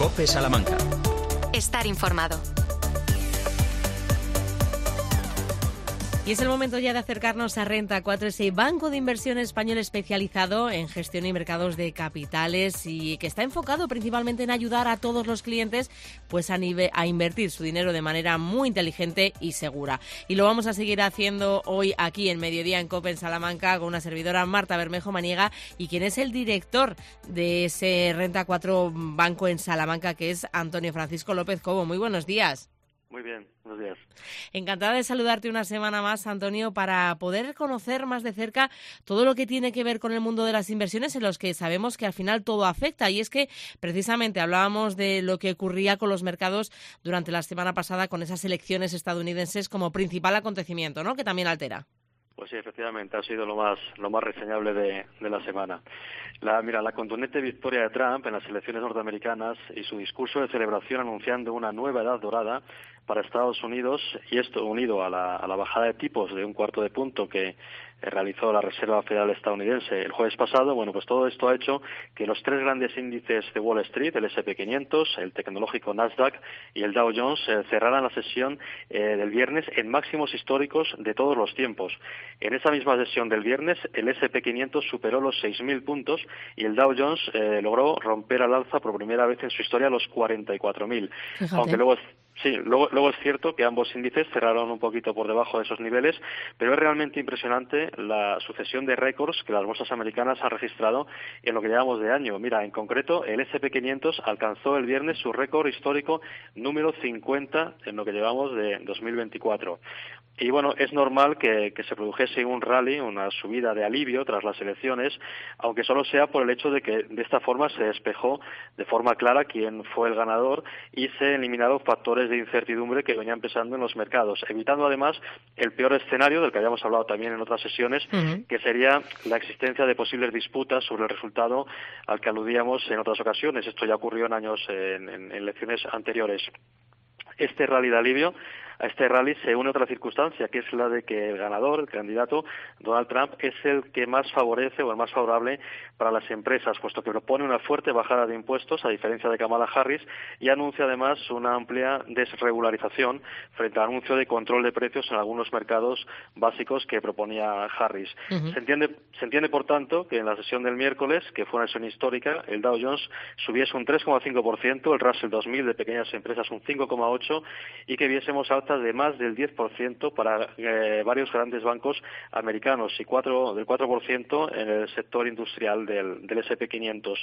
COPE Salamanca. Estar informado. Y es el momento ya de acercarnos a Renta 4, ese banco de inversión español especializado en gestión y mercados de capitales y que está enfocado principalmente en ayudar a todos los clientes pues a invertir su dinero de manera muy inteligente y segura. Y lo vamos a seguir haciendo hoy aquí en Mediodía en COPE en Salamanca con una servidora, Marta Bermejo Maniega, y quien es el director de ese Renta 4 Banco en Salamanca, que es Antonio Francisco López Cobo. Muy buenos días. Muy bien, buenos días. Encantada de saludarte una semana más, Antonio, para poder conocer más de cerca todo lo que tiene que ver con el mundo de las inversiones, en los que sabemos que al final todo afecta. Y es que precisamente hablábamos de lo que ocurría con los mercados durante la semana pasada con esas elecciones estadounidenses como principal acontecimiento, ¿no?, que también altera. Pues sí, efectivamente, ha sido lo más reseñable de la semana. La contundente victoria de Trump en las elecciones norteamericanas y su discurso de celebración anunciando una nueva edad dorada para Estados Unidos, y esto unido a la bajada de tipos de 1/4 punto que realizó la Reserva Federal estadounidense el jueves pasado, bueno, pues todo esto ha hecho que los tres grandes índices de Wall Street, el S&P 500, el tecnológico Nasdaq y el Dow Jones, cerraran la sesión del viernes en máximos históricos de todos los tiempos. En esa misma sesión del viernes, el S&P 500 superó los 6.000 puntos y el Dow Jones logró romper al alza por primera vez en su historia los 44.000. Aunque luego es cierto que ambos índices cerraron un poquito por debajo de esos niveles, pero es realmente impresionante la sucesión de récords que las bolsas americanas han registrado en lo que llevamos de año. Mira, en concreto, el S&P 500 alcanzó el viernes su récord histórico número 50 en lo que llevamos de 2024. Y bueno, es normal que se produjese un rally, una subida de alivio tras las elecciones, aunque solo sea por el hecho de que de esta forma se despejó de forma clara quién fue el ganador y se eliminaron factores de incertidumbre que venían pesando en los mercados, evitando además el peor escenario del que habíamos hablado también en otras sesiones, que sería la existencia de posibles disputas sobre el resultado al que aludíamos en otras ocasiones. Esto ya ocurrió en elecciones anteriores. Este rally de alivio, a este rally se une otra circunstancia, que es la de que el ganador, el candidato Donald Trump, es el que más favorece o el más favorable para las empresas, puesto que propone una fuerte bajada de impuestos, a diferencia de Kamala Harris, y anuncia además una amplia desregularización frente al anuncio de control de precios en algunos mercados básicos que proponía Harris. Se entiende, por tanto, que en la sesión del miércoles, que fue una sesión histórica, el Dow Jones subiese un 3,5%, el Russell 2000 de pequeñas empresas un 5,8%, y que viésemos altas de más del 10% para varios grandes bancos americanos y del 4% en el sector industrial del S&P 500.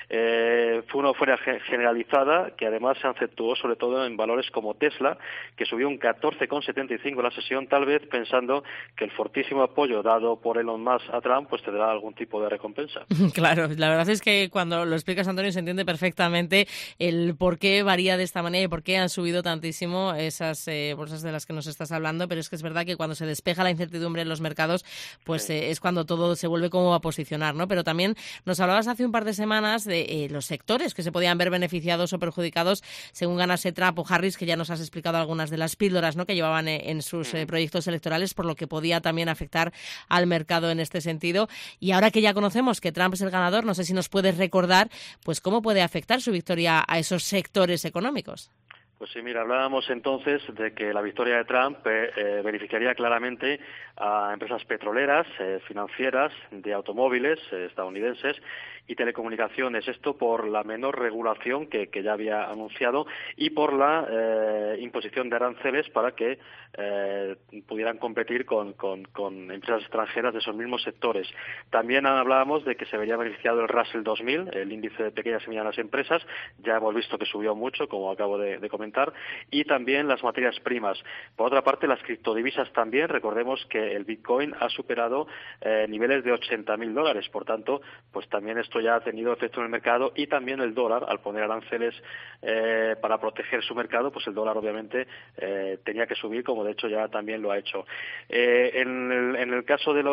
Fue una euforia generalizada que además se acentuó sobre todo en valores como Tesla, que subió un 14,75% en la sesión, tal vez pensando que el fortísimo apoyo dado por Elon Musk a Trump pues tendrá algún tipo de recompensa. Claro, la verdad es que cuando lo explicas, Antonio, se entiende perfectamente el por qué varía de esta manera y por qué han subido tantísimo esas bolsas de las que nos estás hablando, pero es que es verdad que cuando se despeja la incertidumbre en los mercados, pues es cuando todo se vuelve como a posicionar, ¿no? Pero también nos hablabas hace un par de semanas de los sectores que se podían ver beneficiados o perjudicados según ganase Trump o Harris, que ya nos has explicado algunas de las píldoras, ¿no?, que llevaban en sus proyectos electorales, por lo que podía también afectar al mercado en este sentido. Y ahora que ya conocemos que Trump es el ganador, no sé si nos puedes recordar pues cómo puede afectar su victoria a esos sectores económicos. Pues sí, mira, hablábamos entonces de que la victoria de Trump beneficiaría claramente a empresas petroleras, financieras, de automóviles estadounidenses y telecomunicaciones. Esto por la menor regulación que ya había anunciado y por la imposición de aranceles para que pudieran competir con empresas extranjeras de esos mismos sectores. También hablábamos de que se vería beneficiado el Russell 2000, el índice de pequeñas y medianas empresas. Ya hemos visto que subió mucho, como acabo de comentar, y también las materias primas. Por otra parte, las criptodivisas también. Recordemos que el Bitcoin ha superado niveles de $80.000. Por tanto, pues también esto ya ha tenido efecto en el mercado, y también el dólar, al poner aranceles para proteger su mercado, pues el dólar obviamente tenía que subir, como de hecho ya también lo ha hecho. En el caso de los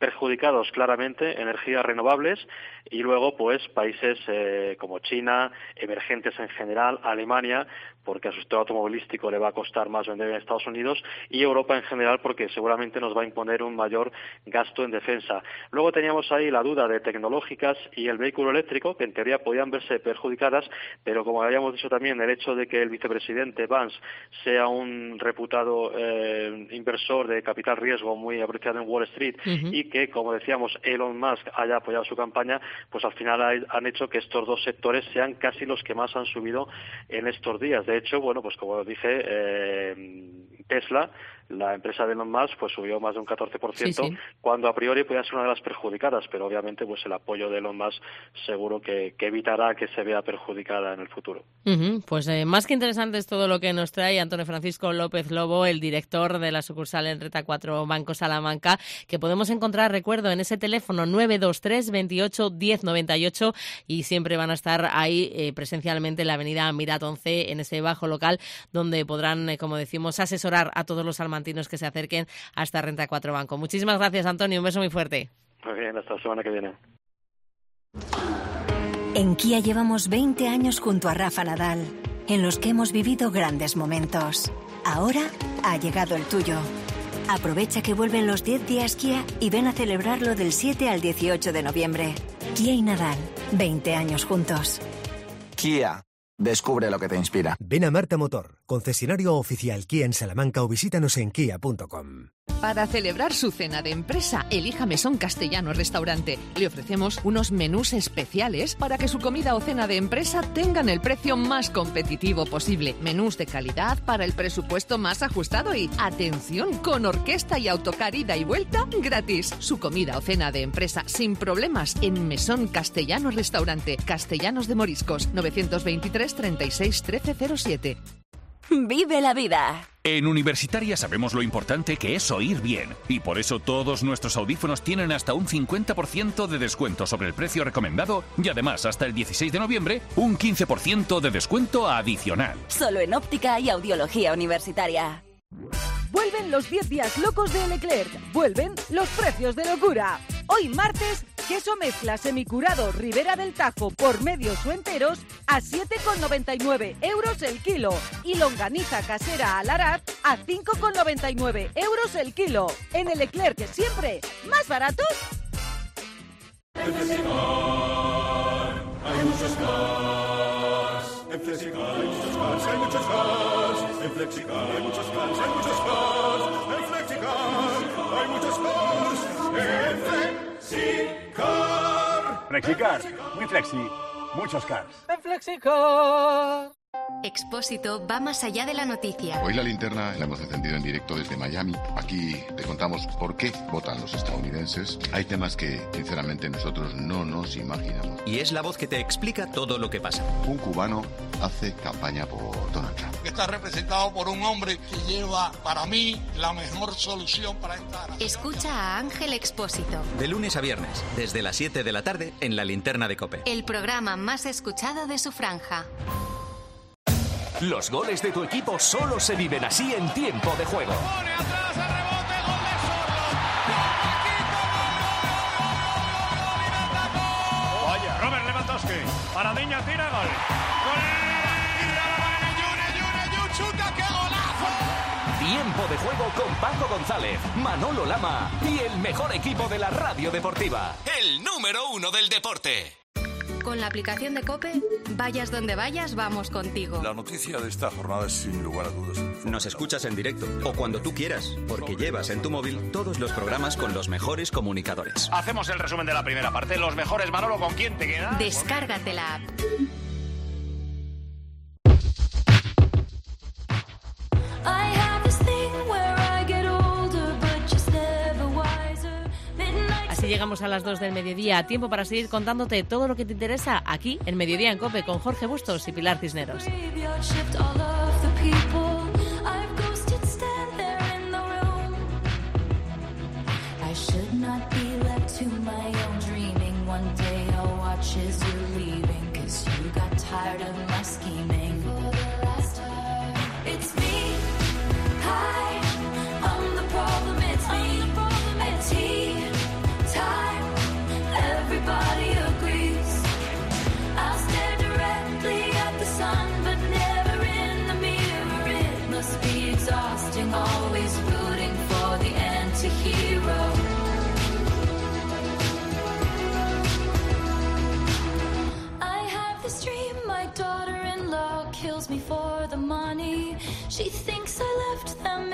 perjudicados claramente energías renovables, y luego pues países como China, emergentes en general, Alemania, porque a su sector automovilístico le va a costar más vender en Estados Unidos, y Europa en general, porque seguramente nos va a imponer un mayor gasto en defensa. Luego teníamos ahí la duda de tecnológicas y el vehículo eléctrico, que en teoría podían verse perjudicadas, pero como habíamos dicho también, el hecho de que el vicepresidente Vance sea un reputado inversor de capital riesgo muy apreciado en Wall Street, y que, como decíamos, Elon Musk haya apoyado su campaña, pues al final han hecho que estos dos sectores sean casi los que más han subido en estos días. De hecho, bueno, pues como dije, Tesla, la empresa de Elon Musk, pues subió más de un 14%, cuando a priori podía ser una de las perjudicadas, pero obviamente pues el apoyo de Elon Musk seguro que evitará que se vea perjudicada en el futuro. Pues más que interesante es todo lo que nos trae Antonio Francisco López Lobo, el director de la sucursal en Renta 4 Banco Salamanca, que podemos encontrar, recuerdo, en ese teléfono 923 28 10 98, y siempre van a estar ahí presencialmente en la avenida Mirat 11, en ese bajo local, donde podrán, como decimos, asesorar a todos los salmantinos que se acerquen hasta Renta 4 Banco. Muchísimas gracias, Antonio, un beso muy fuerte. Muy bien, hasta la semana que viene. En Kia llevamos 20 años junto a Rafa Nadal, en los que hemos vivido grandes momentos. Ahora ha llegado el tuyo. Aprovecha que vuelven los 10 días Kia y ven a celebrarlo del 7 al 18 de noviembre. Kia y Nadal, 20 años juntos. Kia. Descubre lo que te inspira. Ven a Marta Motor, concesionario oficial Kia en Salamanca, o visítanos en kia.com. Para celebrar su cena de empresa, elija Mesón Castellano Restaurante. Le ofrecemos unos menús especiales para que su comida o cena de empresa tengan el precio más competitivo posible. Menús de calidad para el presupuesto más ajustado y, atención, con orquesta y autocar ida y vuelta gratis. Su comida o cena de empresa sin problemas en Mesón Castellano Restaurante. Castellanos de Moriscos, 923 36 1307. ¡Vive la vida! En Universitaria sabemos lo importante que es oír bien, y por eso todos nuestros audífonos tienen hasta un 50% de descuento sobre el precio recomendado, y además hasta el 16 de noviembre un 15% de descuento adicional. Solo en óptica y audiología universitaria. Vuelven los 10 días locos de Leclerc. Vuelven los precios de locura. Hoy martes, queso mezcla semicurado Ribera del Tajo por medios o enteros a 7,99 euros el kilo. Y longaniza casera Alaraz a 5,99 euros el kilo. En el Leclerc siempre más baratos. En Flexicar hay muchos cars. En Flexicar hay muchos cars, hay muchos cars. En Flexicar hay muchos cars, hay muchos cars. En Flexicar hay muchos cars. En Flexicar. Flexicar, muy flexi, muchos cars. En Flexicar. Expósito va más allá de la noticia. Hoy la linterna la hemos encendido en directo desde Miami. Aquí te contamos por qué votan los estadounidenses. Hay temas que, sinceramente, nosotros no nos imaginamos. Y es la voz que te explica todo lo que pasa. Un cubano hace campaña por Donald Trump. Está representado por un hombre que lleva, para mí, la mejor solución para esta nación. Escucha a Ángel Expósito. De lunes a viernes, desde las 7 de la tarde, en la linterna de COPE. El programa más escuchado de su franja. Los goles de tu equipo solo se viven así en tiempo de juego. Pone atrás el rebote, gol de Sorlo. Vaya, Robert Lewandowski. Paradiña tira, gol. ¡Chuta, qué golazo! Tiempo de juego con Paco González, Manolo Lama y el mejor equipo de la radio deportiva. El número 1 del deporte. Con la aplicación de COPE, vayas donde vayas, vamos contigo. La noticia de esta jornada es sin lugar a dudas. Nos escuchas en directo o cuando tú quieras, porque llevas en tu móvil todos los programas con los mejores comunicadores. Hacemos el resumen de la primera parte. Los mejores, Manolo, ¿con quién te quedas? Descárgate la app. Así llegamos a las 2 del mediodía. Tiempo para seguir contándote todo lo que te interesa aquí en Mediodía en COPE con Jorge Bustos y Pilar Cisneros. for the money. She thinks I left them